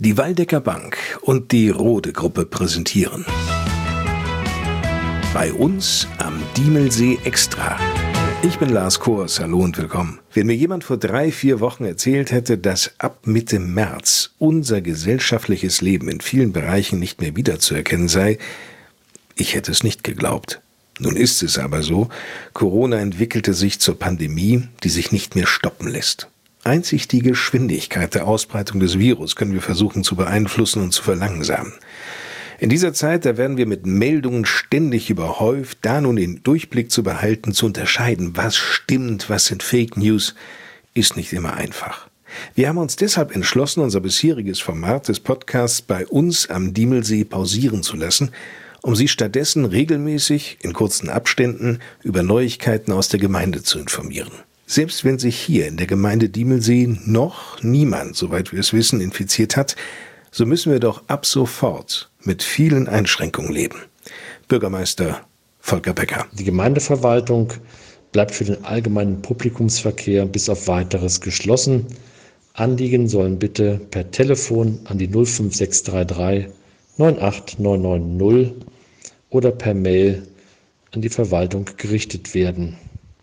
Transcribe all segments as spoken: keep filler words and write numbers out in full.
Die Waldecker Bank und die Rode Gruppe präsentieren Bei uns am Diemelsee Extra. Ich bin Lars Kors, hallo und willkommen. Wenn mir jemand vor drei, vier Wochen erzählt hätte, dass ab Mitte März unser gesellschaftliches Leben in vielen Bereichen nicht mehr wiederzuerkennen sei, ich hätte es nicht geglaubt. Nun ist es aber so, Corona entwickelte sich zur Pandemie, die sich nicht mehr stoppen lässt. Einzig die Geschwindigkeit der Ausbreitung des Virus können wir versuchen zu beeinflussen und zu verlangsamen. In dieser Zeit, da werden wir mit Meldungen ständig überhäuft, da nun den Durchblick zu behalten, zu unterscheiden, was stimmt, was sind Fake News, ist nicht immer einfach. Wir haben uns deshalb entschlossen, unser bisheriges Format des Podcasts bei uns am Diemelsee pausieren zu lassen, um Sie stattdessen regelmäßig in kurzen Abständen über Neuigkeiten aus der Gemeinde zu informieren. Selbst wenn sich hier in der Gemeinde Diemelsee noch niemand, soweit wir es wissen, infiziert hat, so müssen wir doch ab sofort mit vielen Einschränkungen leben. Bürgermeister Volker Becker. Die Gemeindeverwaltung bleibt für den allgemeinen Publikumsverkehr bis auf Weiteres geschlossen. Anliegen sollen bitte per Telefon an die null fünf sechs drei drei neun acht neun neun null oder per Mail an die Verwaltung gerichtet werden.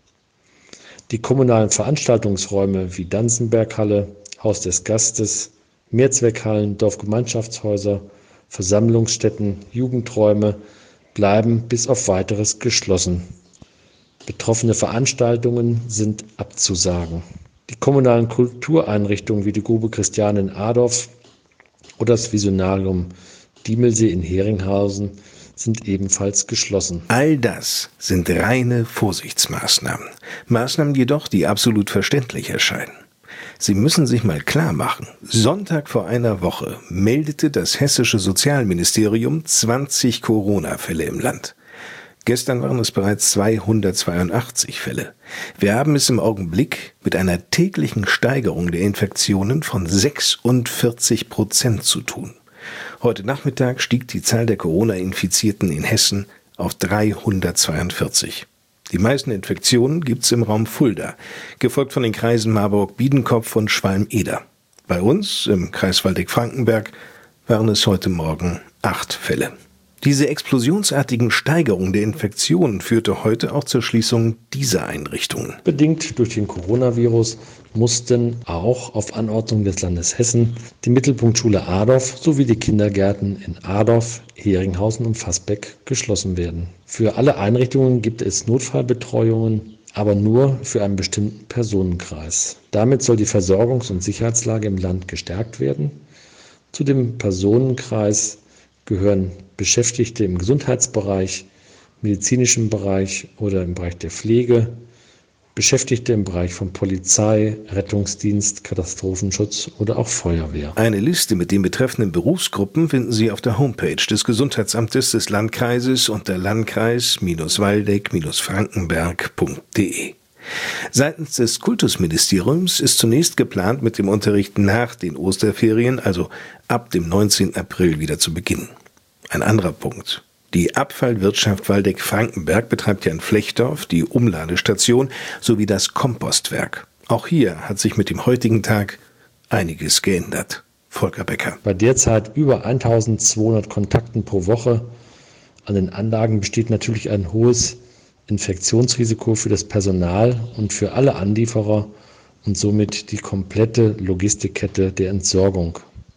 Die kommunalen Veranstaltungsräume wie Danzenberghalle, Haus des Gastes, Mehrzweckhallen, Dorfgemeinschaftshäuser, Versammlungsstätten, Jugendräume bleiben bis auf Weiteres geschlossen. Betroffene Veranstaltungen sind abzusagen. Die kommunalen Kultureinrichtungen wie die Grube Christiane in Adorf oder das Visionarium Diemelsee in Heringhausen sind ebenfalls geschlossen. All das sind reine Vorsichtsmaßnahmen. Maßnahmen jedoch, die absolut verständlich erscheinen. Sie müssen sich mal klar machen, Sonntag vor einer Woche meldete das hessische Sozialministerium zwanzig Corona-Fälle im Land. Gestern waren es bereits zweihundertzweiundachtzig Fälle. Wir haben es im Augenblick mit einer täglichen Steigerung der Infektionen von sechsundvierzig Prozent zu tun. Heute Nachmittag stieg die Zahl der Corona-Infizierten in Hessen auf dreihundertzweiundvierzig. Die meisten Infektionen gibt es im Raum Fulda, gefolgt von den Kreisen Marburg-Biedenkopf und Schwalm-Eder. Bei uns, im Kreis Waldeck-Frankenberg, waren es heute Morgen acht Fälle. Diese explosionsartigen Steigerungen der Infektionen führte heute auch zur Schließung dieser Einrichtungen. Bedingt durch den Coronavirus mussten auch auf Anordnung des Landes Hessen die Mittelpunktschule Adorf sowie die Kindergärten in Adorf, Heringhausen und Fasbeck geschlossen werden. Für alle Einrichtungen gibt es Notfallbetreuungen, aber nur für einen bestimmten Personenkreis. Damit soll die Versorgungs- und Sicherheitslage im Land gestärkt werden. Zu dem Personenkreis gehören Beschäftigte im Gesundheitsbereich, medizinischen Bereich oder im Bereich der Pflege, Beschäftigte im Bereich von Polizei, Rettungsdienst, Katastrophenschutz oder auch Feuerwehr. Eine Liste mit den betreffenden Berufsgruppen finden Sie auf der Homepage des Gesundheitsamtes des Landkreises unter landkreis Waldeck Frankenberg punkt de. Seitens des Kultusministeriums ist zunächst geplant, mit dem Unterricht nach den Osterferien, also ab dem neunzehnten April, wieder zu beginnen. Ein anderer Punkt. Die Abfallwirtschaft Waldeck-Frankenberg betreibt ja in Flechdorf die Umladestation sowie das Kompostwerk. Auch hier hat sich mit dem heutigen Tag einiges geändert. Volker Becker. Bei derzeit über eintausendzweihundert Kontakten pro Woche an den Anlagen besteht natürlich ein hohes Infektionsrisiko für das Personal und für alle Anlieferer und somit die komplette Logistikkette der Entsorgung.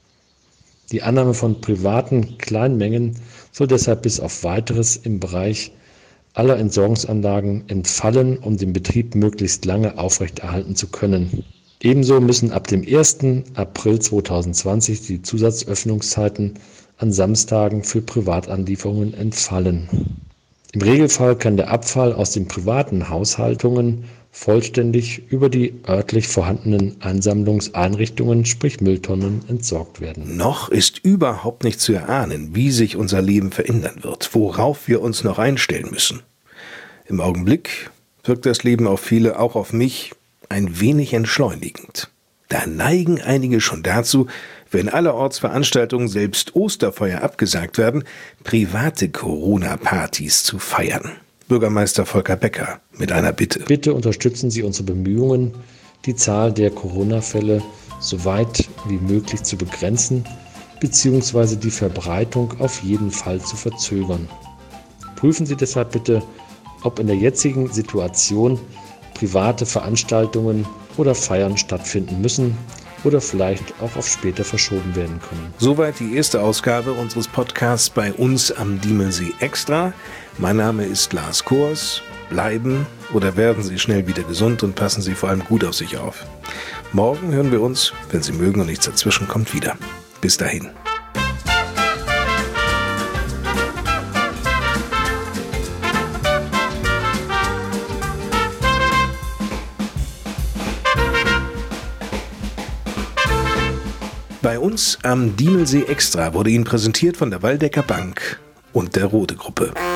Die Annahme von privaten Kleinmengen soll deshalb bis auf Weiteres im Bereich aller Entsorgungsanlagen entfallen, um den Betrieb möglichst lange aufrechterhalten zu können. Ebenso müssen ab dem ersten April zweitausendzwanzig die Zusatzöffnungszeiten an Samstagen für Privatanlieferungen entfallen. Im Regelfall kann der Abfall aus den privaten Haushaltungen vollständig über die örtlich vorhandenen Ansammlungseinrichtungen, sprich Mülltonnen, entsorgt werden. Noch ist überhaupt nicht zu erahnen, wie sich unser Leben verändern wird, worauf wir uns noch einstellen müssen. Im Augenblick wirkt das Leben auf viele, auch auf mich, ein wenig entschleunigend. Da neigen einige schon dazu, wenn allerorts Veranstaltungen, selbst Osterfeuer, abgesagt werden, private Corona-Partys zu feiern. Bürgermeister Volker Becker mit einer Bitte. Bitte unterstützen Sie unsere Bemühungen, die Zahl der Corona-Fälle so weit wie möglich zu begrenzen bzw. die Verbreitung auf jeden Fall zu verzögern. Prüfen Sie deshalb bitte, ob in der jetzigen Situation private Veranstaltungen oder Feiern stattfinden müssen oder vielleicht auch auf später verschoben werden können. Soweit die erste Ausgabe unseres Podcasts bei uns am Diemelsee Extra. Mein Name ist Lars Kors. Bleiben oder werden Sie schnell wieder gesund und passen Sie vor allem gut auf sich auf. Morgen hören wir uns, wenn Sie mögen und nichts dazwischen kommt, wieder. Bis dahin. Bei uns am Diemelsee Extra wurde Ihnen präsentiert von der Waldecker Bank und der Rode Gruppe.